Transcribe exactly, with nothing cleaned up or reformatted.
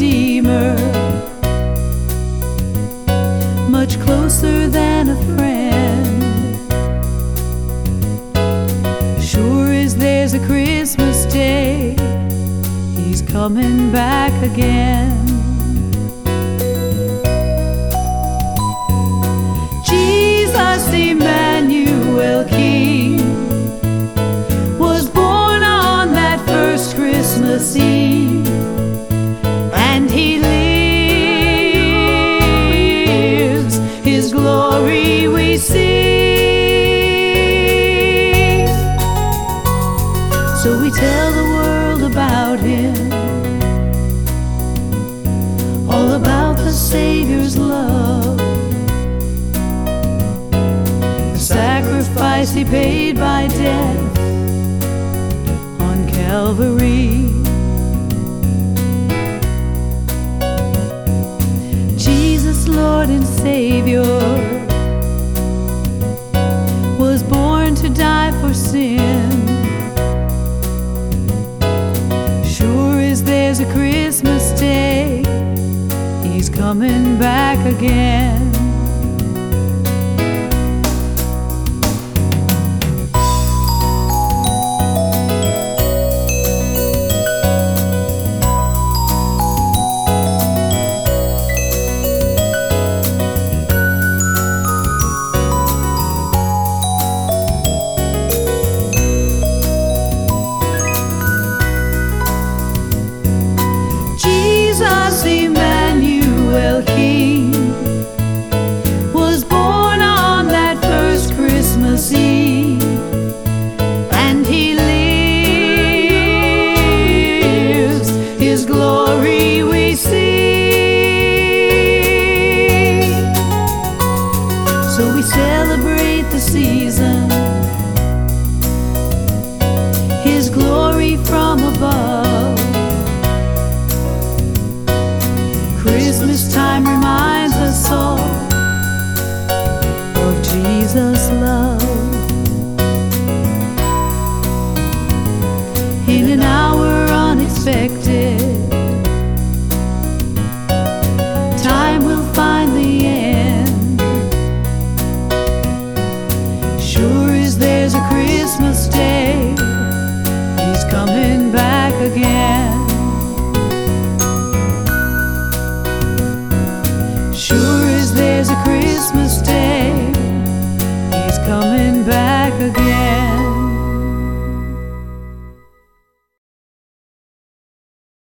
Redeemer, much closer than a friend. Sure as there's a Christmas day, He's coming back again. Jesus Emmanuel King was born on that first Christmas Eve, and He lives, His glory we see. So we tell the world about Him, all about the Savior's love, the sacrifice He paid by death on Calvary. Jesus, Lord and Savior, was born to die for sin. Sure as there's a Christmas day, He's coming back again.